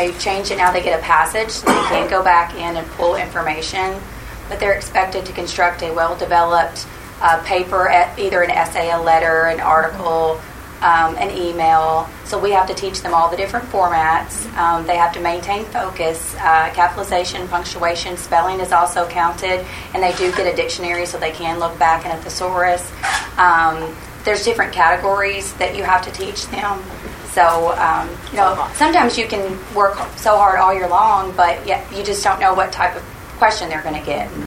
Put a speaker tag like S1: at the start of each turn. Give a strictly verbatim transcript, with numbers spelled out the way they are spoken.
S1: they've changed it now. They get a passage, so they can go back in and pull information, but they're expected to construct a well-developed uh, paper, at either an essay, a letter, an article, um, an email. So we have to teach them all the different formats. Um, they have to maintain focus. Uh, capitalization, punctuation, spelling is also counted, and they do get a dictionary so they can look back in a thesaurus. Um, there's different categories that you have to teach them. So, um, you know, sometimes you can work so hard all year long, but yet you just don't know what type of question they're going to get.